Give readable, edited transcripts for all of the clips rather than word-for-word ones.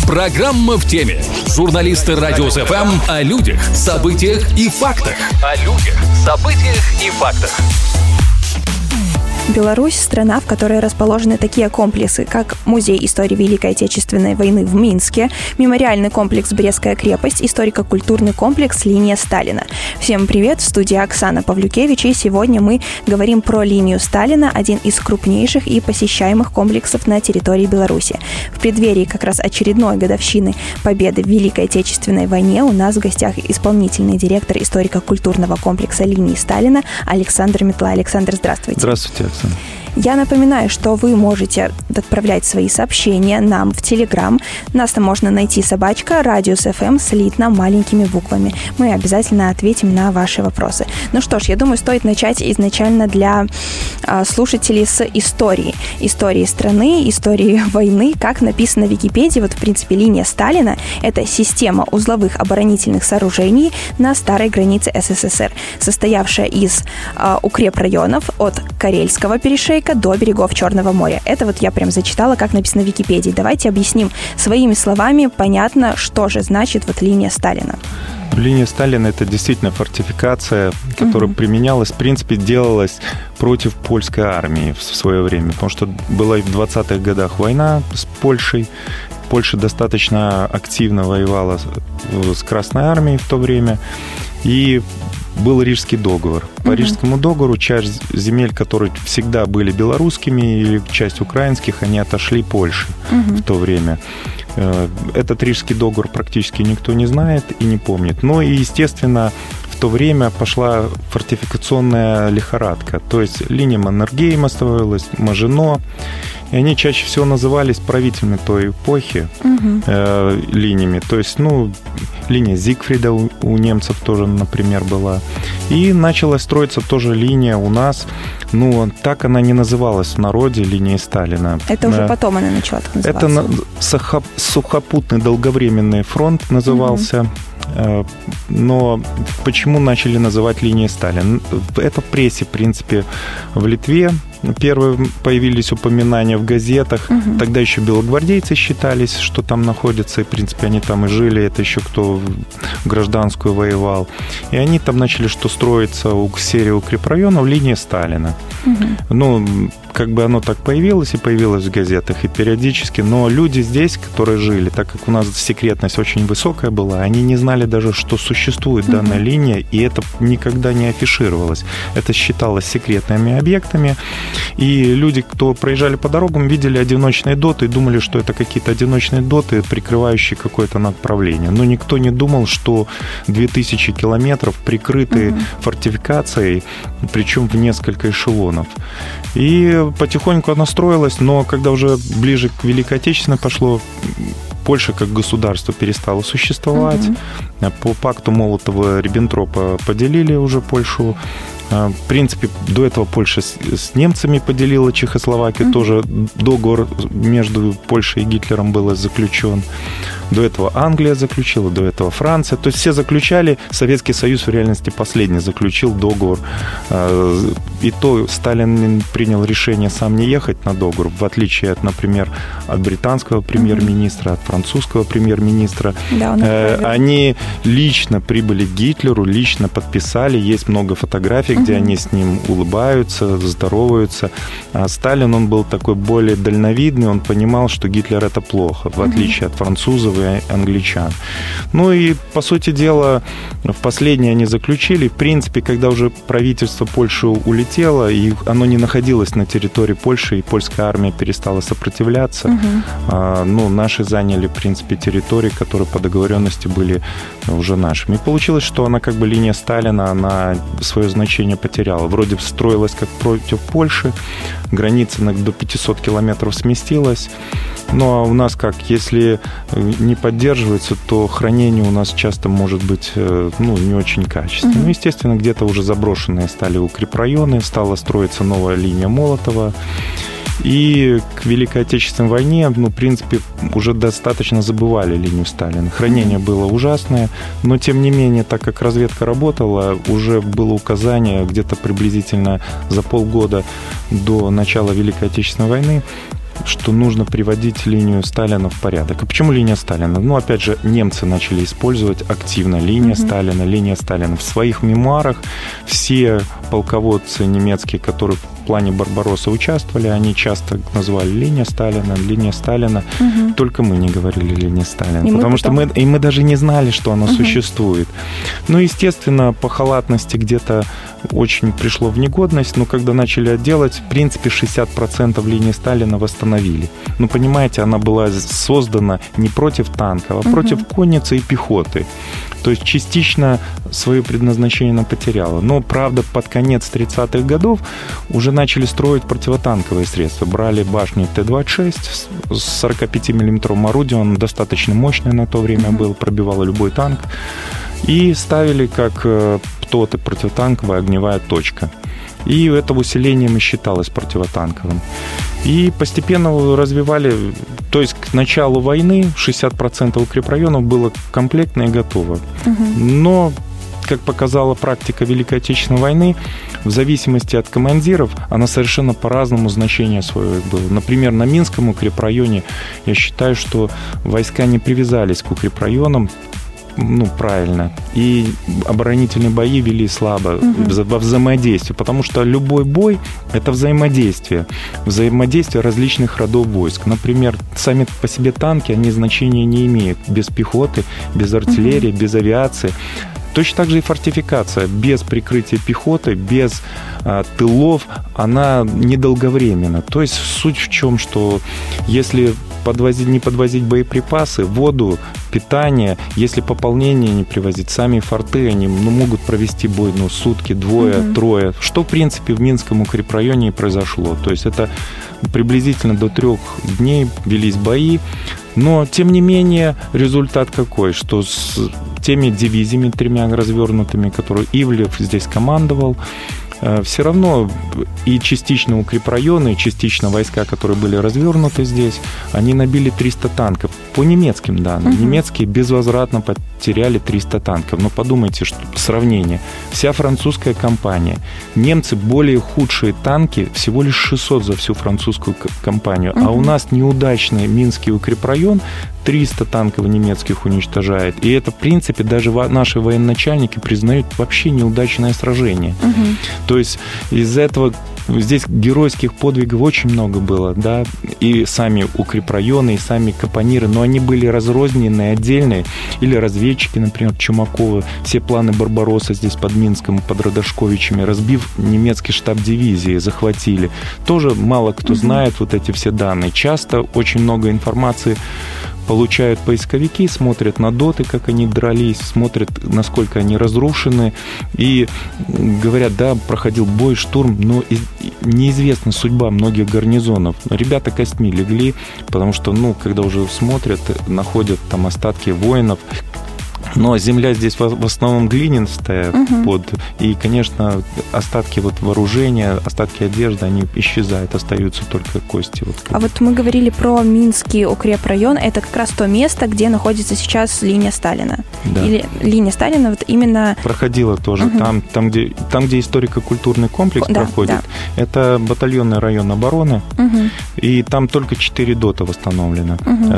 Программа в теме. Журналисты Радио СФМ о людях, событиях и фактах. Беларусь – страна, в которой расположены такие комплексы, как Музей истории Великой Отечественной войны в Минске, мемориальный комплекс «Брестская крепость», историко-культурный комплекс «Линия Сталина». Всем привет, в студии Оксана Павлюкевич, и сегодня мы говорим про линию Сталина, один из крупнейших и посещаемых комплексов на территории Беларуси. В преддверии как раз очередной годовщины победы в Великой Отечественной войне у нас в гостях исполнительный директор историко-культурного комплекса «Линии Сталина» Александр Метла. Александр, здравствуйте. Здравствуйте, Оксана. Я напоминаю, что вы можете отправлять свои сообщения нам в Телеграм. Нас там можно найти Радиус ФМ слитно маленькими буквами. Мы обязательно ответим на ваши вопросы. Ну что ж, я думаю, стоит начать изначально для слушателей с истории. Истории страны, истории войны. Как написано в Википедии, вот в принципе линия Сталина – это система узловых оборонительных сооружений на старой границе СССР, состоявшая из укрепрайонов от Карельского перешейка до берегов Черного моря. Это вот я прям зачитала, как написано в Википедии. Давайте объясним своими словами, понятно, что же значит вот линия Сталина. Линия Сталина – это действительно фортификация, которая применялась, в принципе, делалась против польской армии в свое время, потому что была в 20-х годах война с Польшей. Польша достаточно активно воевала с Красной армией в то время, и был Рижский договор. По Рижскому договору часть земель, которые всегда были белорусскими, или часть украинских, они отошли Польше в то время. Этот Рижский договор практически никто не знает и не помнит. Но и, естественно, в то время пошла фортификационная лихорадка. То есть линия Маннергейма строилась, Мажино. И они чаще всего назывались правителями той эпохи линиями. То есть, линия Зигфрида у немцев тоже, например, была. И начала строиться тоже линия у нас. Так она не называлась в народе, линией Сталина. Это уже потом она начала так называться. Это сухопутный долговременный фронт назывался. Но почему начали называть линией Сталина? Это в прессе, в принципе, в Литве. Первые появились упоминания в газетах. Тогда еще белогвардейцы считались, что там находятся. И, в принципе, они там и жили. Это еще кто гражданскую воевал. И они там начали строиться серии укрепрайонов линии Сталина. Оно так появилось в газетах и периодически. Но люди здесь, которые жили, так как у нас секретность очень высокая была, они не знали даже, что существует данная линия, и это никогда не афишировалось. Это считалось секретными объектами. И люди, кто проезжали по дорогам, видели одиночные доты и думали, что это какие-то одиночные доты, прикрывающие какое-то направление. Но никто не думал, что 2000 километров прикрыты фортификацией, причем в несколько эшелонов. И потихоньку она строилась, но когда уже ближе к Великой Отечественной пошло, Польша как государство перестала существовать. По пакту Молотова-Риббентропа поделили уже Польшу. В принципе, до этого Польша с немцами поделила Чехословакию. Тоже договор между Польшей и Гитлером был заключен. До этого Англия заключила, до этого Франция. То есть все заключали. Советский Союз в реальности последний заключил договор. И то Сталин принял решение сам не ехать на договор, в отличие от, например, от британского премьер-министра, от французского премьер-министра. Да, они лично прибыли к Гитлеру, лично подписали. Есть много фотографий, где они с ним улыбаются, здороваются. А Сталин, он был такой более дальновидный, он понимал, что Гитлер – это плохо, в отличие от французов и англичан. И, по сути дела, в последнее они заключили. В принципе, когда уже правительство Польши улетело, и оно не находилось на территории Польши, и польская армия перестала сопротивляться, наши заняли, в принципе, территории, которые по договоренности были уже нашими. И получилось, что она линия Сталина, она свое значение потеряла. Вроде строилась как против Польши, граница до 500 километров сместилась. А у нас если не поддерживается, то хранение у нас часто может быть не очень качественное. Естественно, где-то уже заброшенные стали укрепрайоны, стала строиться новая линия Молотова. И к Великой Отечественной войне, в принципе, уже достаточно забывали линию Сталина. Хранение было ужасное, но, тем не менее, так как разведка работала, уже было указание где-то приблизительно за полгода до начала Великой Отечественной войны что нужно приводить линию Сталина в порядок. А почему линия Сталина? Ну, опять же, немцы начали использовать активно линия Сталина. В своих мемуарах все полководцы немецкие, которые в плане Барбаросса участвовали, они часто называли линия Сталина. Только мы не говорили линия Сталина, потому что мы даже не знали, что она существует. Ну, естественно, по халатности где-то очень пришло в негодность, но когда начали отделать, в принципе, 60% линии Сталина восстановили. Ну, понимаете, она была создана не против танков, а против конницы и пехоты. То есть частично свое предназначение она потеряла. Но, правда, под конец 30-х годов уже начали строить противотанковые средства. Брали башню Т-26 с 45-мм орудием, он достаточно мощный на то время был, пробивал любой танк. И ставили как ПТОТы, противотанковая огневая точка. И это усилением и считалось противотанковым. И постепенно развивали, то есть к началу войны 60% укрепрайонов было комплектно и готово. Но, как показала практика Великой Отечественной войны, в зависимости от командиров, она совершенно по-разному значение свое было. Например, на Минском укрепрайоне я считаю, что войска не привязались к укрепрайонам, правильно. И оборонительные бои вели слабо во взаимодействии, потому что любой бой – это взаимодействие различных родов войск. Например, сами по себе танки, они значения не имеют без пехоты, без артиллерии, без авиации. Точно так же и фортификация. Без прикрытия пехоты, без тылов, она недолговременна. То есть суть в чем, что если не подвозить боеприпасы, воду, питание, если пополнение не привозить, сами форты, они могут провести бой сутки, двое-трое, что, в принципе, в Минском укрепрайоне и произошло. То есть это приблизительно до 3 дней велись бои, но, тем не менее, результат какой, что с теми дивизиями 3 развернутыми, которые Ивлев здесь командовал, все равно и частично укрепрайоны, и частично войска, которые были развернуты здесь, они набили 300 танков. По немецким данным. Немецкие безвозвратно потеряли 300 танков. Но подумайте, что сравнение. Вся французская кампания. Немцы более худшие танки, всего лишь 600 за всю французскую кампанию. А у нас неудачный Минский укрепрайон 300 танков немецких уничтожает. И это, в принципе, даже наши военачальники признают вообще неудачное сражение. То есть из-за этого здесь геройских подвигов очень много было, да, и сами укрепрайоны, и сами капониры, но они были разрозненные, отдельные, или разведчики, например, Чумакова, все планы Барбаросса здесь под Минском, под Радошковичами, разбив немецкий штаб дивизии, захватили. Тоже мало кто знает вот эти все данные. Часто очень много информации получают поисковики, смотрят на доты, как они дрались, смотрят, насколько они разрушены, и говорят, да, проходил бой, штурм, но неизвестна судьба многих гарнизонов. Ребята костьми легли, потому что, когда уже смотрят, находят там остатки воинов. Но земля здесь в основном глинистая, и, конечно, остатки вооружения, остатки одежды, они исчезают, остаются только кости. А вот мы говорили про Минский укрепрайон, это как раз то место, где находится сейчас линия Сталина. Да. Или линия Сталина вот именно... Проходила тоже. Там, где историко-культурный комплекс проходит, это батальонный район обороны, и там только 4 дота восстановлено.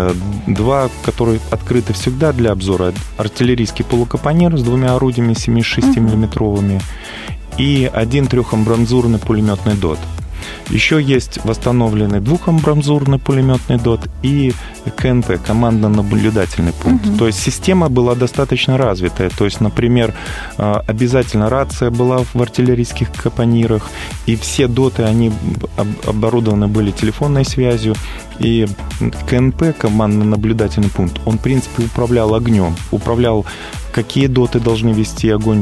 2, которые открыты всегда для обзора, артиллерийский полукапонир с 2 орудиями 76-миллиметровыми и 1 3-амбразурный пулеметный дот. Еще есть восстановленный 2-амбразурный пулеметный дот и КНП, командно-наблюдательный пункт. То есть система была достаточно развитая. То есть, например, обязательно рация была в артиллерийских капонирах, и все доты, они оборудованы были телефонной связью. И КНП, командно-наблюдательный пункт, он, в принципе, управлял огнем, управлял, какие доты должны вести огонь,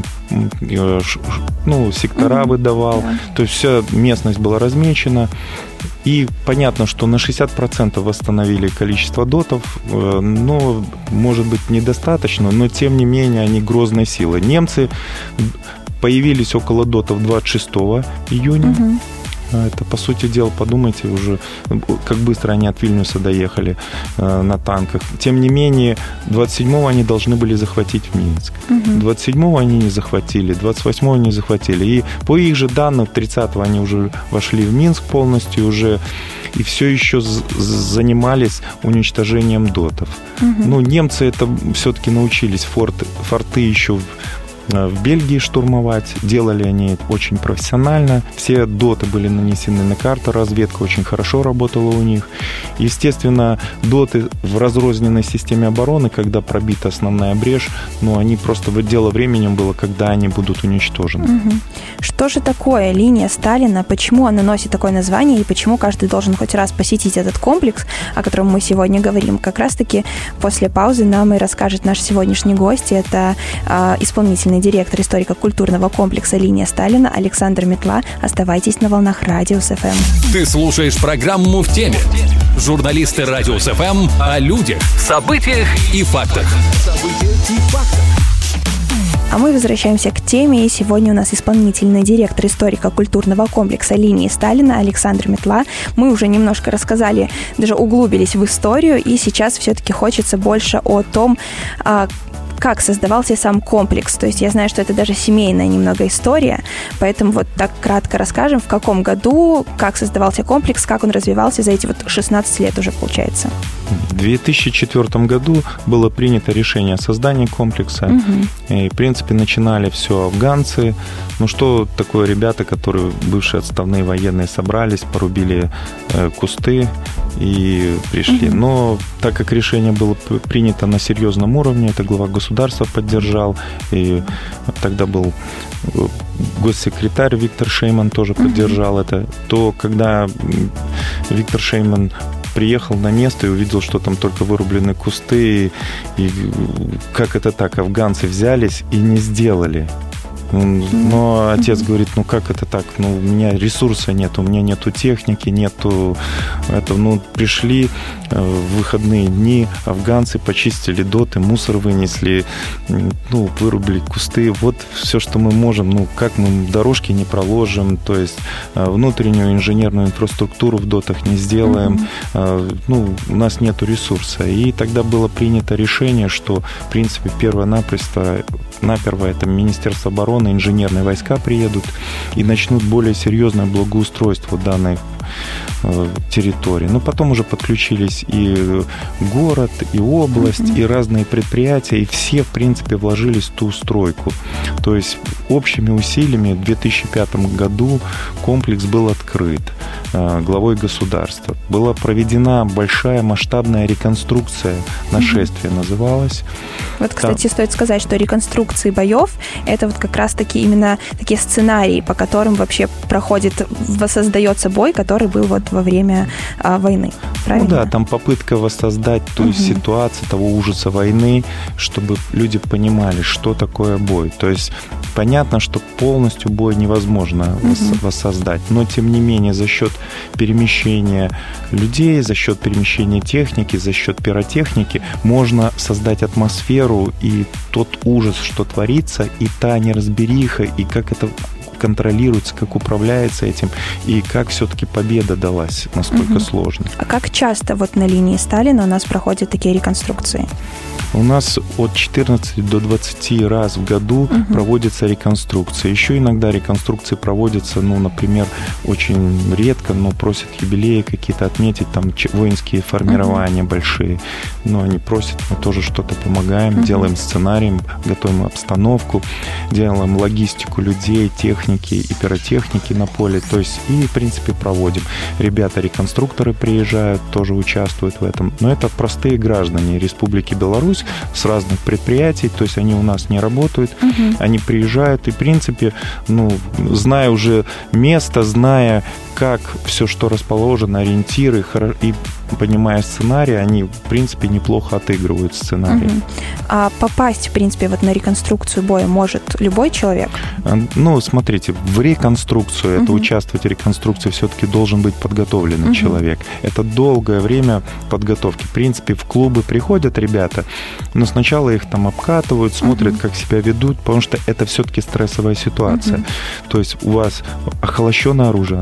сектора выдавал. То есть вся местность была размечена. И понятно, что на 60% восстановили количество дотов, но, может быть, недостаточно, но, тем не менее, они грозной силы. Немцы появились около дотов 26 июня. Это, по сути дела, подумайте уже, как быстро они от Вильнюса доехали на танках. Тем не менее, 27-го они должны были захватить Минск. 27-го они не захватили, 28-го не захватили. И по их же данным, 30-го они уже вошли в Минск полностью уже и все еще занимались уничтожением дотов. Ну, немцы это все-таки научились форты еще в Бельгии штурмовать. Делали они очень профессионально. Все доты были нанесены на карту, разведка очень хорошо работала у них. Естественно, доты в разрозненной системе обороны, когда пробита основная брешь, ну, они просто дело временем было, когда они будут уничтожены. Что же такое линия Сталина? Почему она носит такое название и почему каждый должен хоть раз посетить этот комплекс, о котором мы сегодня говорим? Как раз-таки после паузы нам и расскажет наш сегодняшний гость. Это исполнительный директор историко-культурного комплекса «Линия Сталина» Александр Метла. Оставайтесь на волнах Радиус ФМ. Ты слушаешь программу «В теме». Журналисты Радиус ФМ о людях, событиях и фактах. А мы возвращаемся к теме, и сегодня у нас исполнительный директор историко-культурного комплекса «Линии Сталина» Александр Метла. Мы уже немножко рассказали, даже углубились в историю, и сейчас все-таки хочется больше о том, как создавался сам комплекс. То есть я знаю, что это даже семейная немного история, поэтому вот так кратко расскажем, в каком году, как создавался комплекс, как он развивался за эти вот 16 лет уже, получается. В 2004 году было принято решение о создании комплекса. И, в принципе, начинали все афганцы. Ну, что такое ребята, которые бывшие отставные военные собрались, порубили кусты и пришли. Но так как решение было принято на серьезном уровне, это глава государства поддержал, и тогда был госсекретарь Виктор Шейман тоже поддержал это, то когда Виктор Шейман приехал на место и увидел, что там только вырублены кусты, и как это так, афганцы взялись и не сделали. Но отец говорит, ну как это так, ну у меня ресурса нет, у меня нету техники, нету этого, ну пришли в выходные дни, афганцы почистили доты, мусор вынесли, ну вырубили кусты, вот все, что мы можем, ну как мы дорожки не проложим, то есть внутреннюю инженерную инфраструктуру в дотах не сделаем, ну у нас нету ресурса. И тогда было принято решение, что в принципе наперво это Министерство обороны, инженерные войска приедут и начнут более серьезное благоустройство данной территории. Но потом уже подключились и город, и область, и разные предприятия, и все, в принципе, вложились в ту стройку. То есть общими усилиями в 2005 году комплекс был открыт главой государства. Была проведена большая масштабная реконструкция, нашествие называлась. Вот, кстати, стоит сказать, что реконструкции боев – это вот как раз-таки именно такие сценарии, по которым вообще воссоздается бой, который был вот во время войны. Правильно? Ну да, там попытка воссоздать ту ситуацию, того ужаса войны, чтобы люди понимали, что такое бой. То есть понятно, что полностью бой невозможно воссоздать, но тем не менее за счет перемещения людей, за счет перемещения техники, за счет пиротехники можно создать атмосферу и тот ужас, что творится, и та неразбериха, и как это контролируется, как управляется этим, и как все-таки победа далась, насколько сложно. А как часто вот на линии Сталина у нас проходят такие реконструкции? У нас от 14 до 20 раз в году проводится реконструкция. Еще иногда реконструкции проводятся, ну, например, очень редко, но просят юбилеи какие-то отметить, там воинские формирования большие. Но они просят, мы тоже что-то помогаем, делаем сценарий, готовим обстановку, делаем логистику людей, техники и пиротехники на поле. То есть и, в принципе, проводим. Ребята-реконструкторы приезжают, тоже участвуют в этом. Но это простые граждане Республики Беларусь с разных предприятий, то есть они у нас не работают, они приезжают и, в принципе, ну, зная уже место, зная, как все, что расположено, ориентиры и понимая сценарий, они, в принципе, неплохо отыгрывают сценарий. А попасть, в принципе, вот на реконструкцию боя может любой человек? Ну, смотрите, в реконструкцию, это участвовать в реконструкции все-таки должен быть подготовленный человек. Это долгое время подготовки. В принципе, в клубы приходят ребята, но сначала их там обкатывают, смотрят, как себя ведут, потому что это все-таки стрессовая ситуация. То есть у вас охолощенное оружие, оно все равно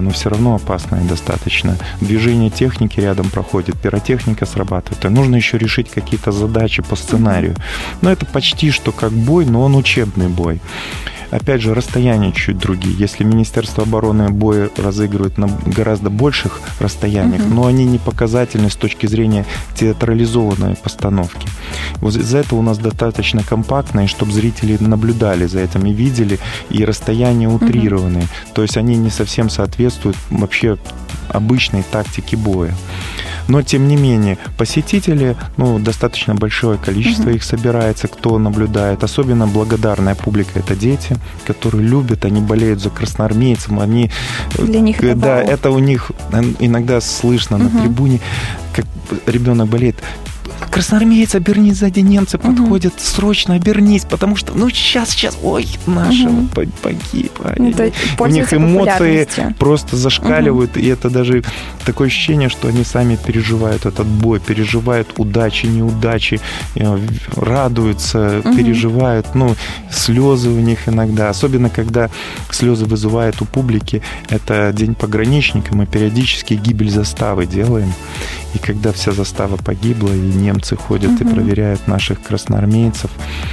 равно опасная достаточно. Движение техники рядом проходит, пиротехника срабатывает. И нужно еще решить какие-то задачи по сценарию. Но это почти что как бой, но он учебный бой. Опять же, расстояния чуть другие. Если Министерство обороны бои разыгрывает на гораздо больших расстояниях, но они не показательны с точки зрения театрализованной постановки. Вот из-за этого у нас достаточно компактно, и чтобы зрители наблюдали за этим и видели, и расстояния утрированные. То есть они не совсем соответствуют вообще обычной тактике боя. Но, тем не менее, посетители, достаточно большое количество их собирается, кто наблюдает. Особенно благодарная публика – это дети, которые любят, они болеют за красноармейцев. Для них это да, это у них иногда слышно на трибуне, как ребенок болеет. Красноармеец, обернись, сзади немцы подходят, срочно обернись, потому что, сейчас, ой, нашего погиб. У них эмоции просто зашкаливают, и это даже такое ощущение, что они сами переживают этот бой, переживают удачи, неудачи, радуются, переживают, слезы у них иногда, особенно когда слезы вызывают у публики, это День пограничника, мы периодически гибель заставы делаем, и когда вся застава погибла, и немцы ходят и проверяют наших красноармейцев,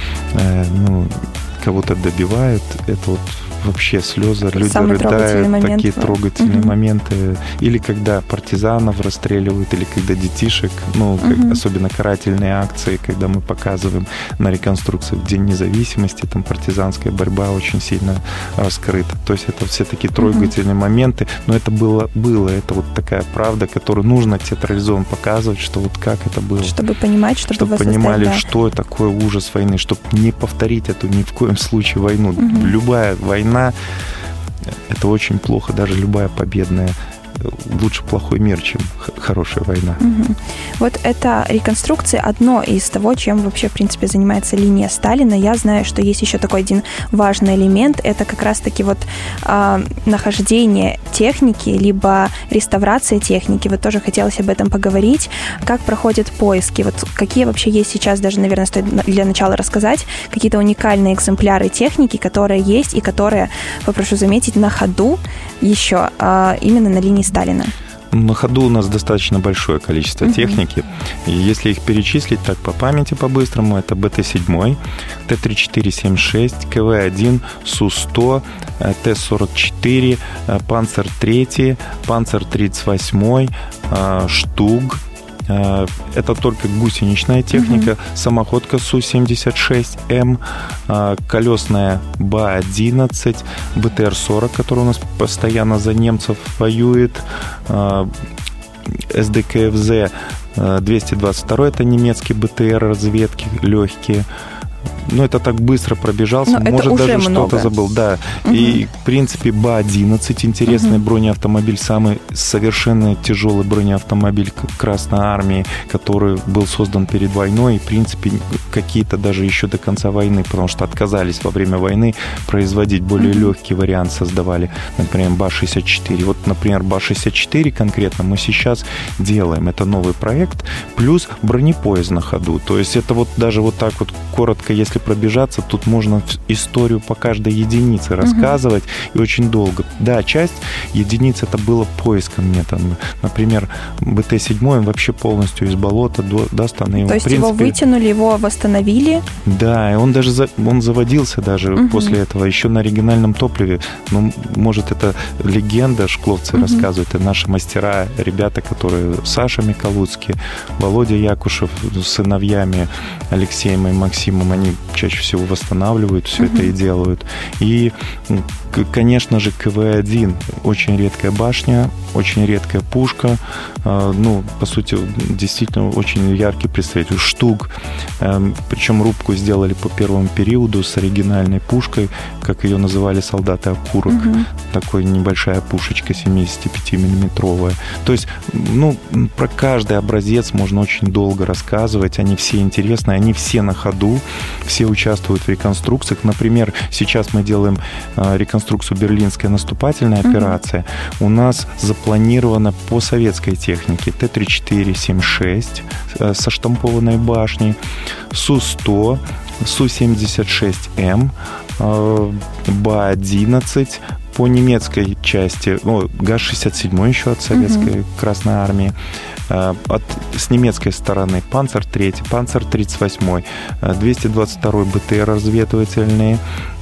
кого-то добивают, это вот вообще слезы, люди рыдают, такие трогательные моменты. Или когда партизанов расстреливают, или когда детишек, особенно карательные акции, когда мы показываем на реконструкции в День независимости, там партизанская борьба очень сильно раскрыта. То есть это все такие трогательные моменты, но это было, это вот такая правда, которую нужно театрализованно показывать, что вот как это было. Чтобы понимать, чтобы понимали, что такое ужас войны, чтобы не повторить эту ни в коем случае войну. Любая война, это очень плохо, даже любая победная. Лучше плохой мир, чем хорошая война. Вот это реконструкция одно из того, чем вообще, в принципе, занимается линия Сталина. Я знаю, что есть еще такой один важный элемент. Это как раз-таки вот нахождение техники, либо реставрация техники. Вот тоже хотелось об этом поговорить. Как проходят поиски? Вот какие вообще есть сейчас, даже, наверное, стоит для начала рассказать, какие-то уникальные экземпляры техники, которые есть и которые, попрошу заметить, на ходу еще именно на линии Сталина. На ходу у нас достаточно большое количество техники. И если их перечислить так по памяти по-быстрому, это БТ-7, Т-34-76, КВ-1, Су-100, Т-44, Панцер-3, Панцер-38, Штуг. Это только гусеничная техника, самоходка Су-76М, колесная БА-11, БТР-40, который у нас постоянно за немцев воюет, СДКФЗ-222, это немецкий БТР разведки, легкие. Это так быстро пробежался, может, даже что-то забыл. Да. И, в принципе, БА-11, интересный бронеавтомобиль, самый совершенно тяжелый бронеавтомобиль Красной Армии, который был создан перед войной, и, в принципе, какие-то даже еще до конца войны, потому что отказались во время войны производить более легкий вариант, создавали, например, БА-64. Вот, например, БА-64 конкретно мы сейчас делаем. Это новый проект, плюс бронепоезд на ходу. То есть это вот даже вот так вот коротко, если пробежаться, тут можно историю по каждой единице рассказывать, и очень долго. Да, часть единиц это было поиском мне там. Например, БТ-7 вообще полностью из болота достану. То есть его вытянули, его восстановили? Да, и он даже он заводился даже после этого, еще на оригинальном топливе. Может, это легенда, шкловцы рассказывают, и наши мастера, ребята, которые Саша Миколуцкий, Володя Якушев с сыновьями Алексеем и Максимом, они чаще всего восстанавливают все это и делают. И, конечно же, КВ-1 очень редкая башня, очень редкая пушка. По сути, действительно очень яркий представитель. Штуг. Причем рубку сделали по первому периоду с оригинальной пушкой, как ее называли солдаты, окурок. Такой небольшая пушечка 75-миллиметровая. То есть, про каждый образец можно очень долго рассказывать. Они все интересные, они все на ходу, все участвуют в реконструкциях. Например, сейчас мы делаем реконструкцию «Берлинская наступательная операция». У нас запланировано по советской технике Т-34-76 со штампованной башней, Су-100, Су-76М, БА-11, По немецкой части, ГАЗ-67 еще от советской Красной Армии. С немецкой стороны Панцер 3, Панцер 38, 222 БТР разведывательные,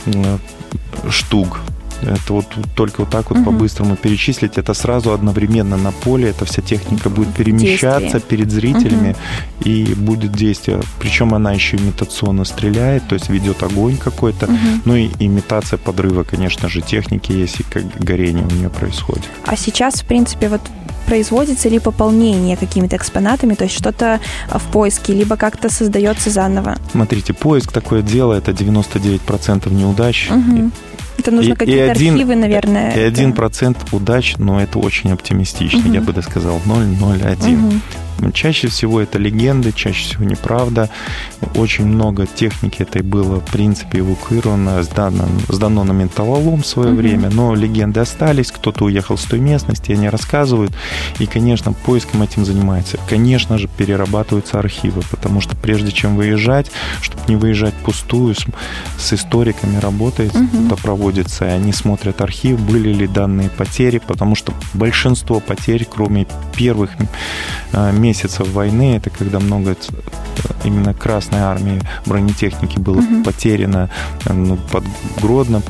Штуг. Это вот только вот так вот по-быстрому перечислить. Это сразу одновременно на поле. Эта вся техника будет перемещаться перед зрителями и будет действие. Причем она еще имитационно стреляет, то есть ведет огонь какой-то. Ну и имитация подрыва, конечно же, техники, если как горение у нее происходит. А сейчас, в принципе, вот производится ли пополнение какими-то экспонатами, то есть что-то в поиске, либо как-то создается заново? Смотрите, поиск такое дело, это 99% неудач. Это нужно какие-то архивы, наверное. И 1% удач, но это очень оптимистично, я бы сказал, 0,01. Чаще всего это легенды, чаще всего неправда. Очень много техники этой было, в принципе, эвакуировано, сдано на металлолом в свое время, но легенды остались, кто-то уехал с той местности, они рассказывают, и, конечно, поиском этим занимается. Конечно же, перерабатываются архивы, потому что прежде чем выезжать, чтобы не выезжать впустую, с историками работается, это проводится, и они смотрят архив, были ли данные потери, потому что большинство потерь, кроме первых месяцев войны, это когда много именно Красной Армии бронетехники было потеряно под Гродно,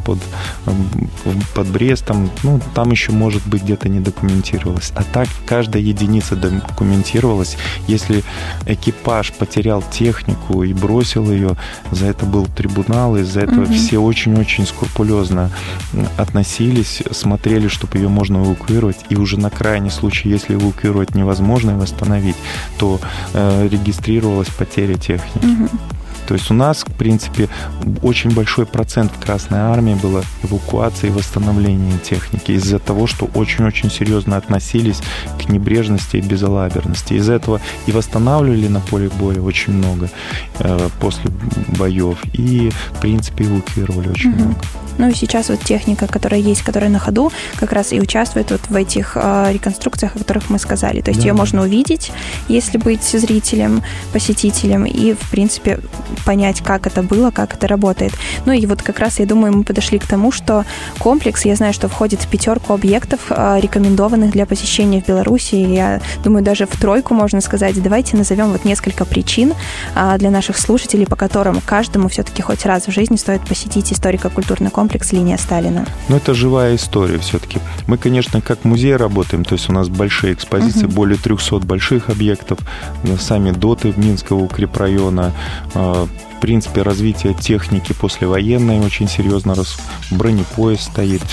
под Брестом. Там еще, может быть, где-то не документировалось. А так каждая единица документировалась. Если экипаж потерял технику и бросил ее, за это был трибунал, и за это все очень-очень скрупулезно относились, смотрели, чтобы ее можно эвакуировать, и уже на крайний случай, если эвакуировать невозможно и восстановить, то регистрировалась потеря техники. То есть у нас, в принципе, очень большой процент в Красной Армии было эвакуации и восстановления техники из-за того, что очень-очень серьезно относились к небрежности и безалаберности. Из-за этого и восстанавливали на поле боя очень много после боев, и, в принципе, эвакуировали очень много. Ну и сейчас вот техника, которая есть, которая на ходу, как раз и участвует вот в этих реконструкциях, о которых мы сказали. То есть ее можно увидеть, если быть зрителем, посетителем, и, в принципе, понять, как это было, как это работает. Ну и вот как раз, я думаю, мы подошли к тому, что комплекс, я знаю, что входит в 5 объектов, рекомендованных для посещения в Беларуси. Я думаю, даже в 3 можно сказать. Давайте назовем вот несколько причин для наших слушателей, по которым каждому все-таки хоть раз в жизни стоит посетить историко-культурный комплекс «Линия Сталина». Ну, это живая история все-таки. Мы, конечно, как музей работаем, то есть у нас большие экспозиции, более 300 больших объектов, сами доты Минского укрепрайона, в принципе, развитие техники послевоенной очень серьезно, бронепоезд стоит,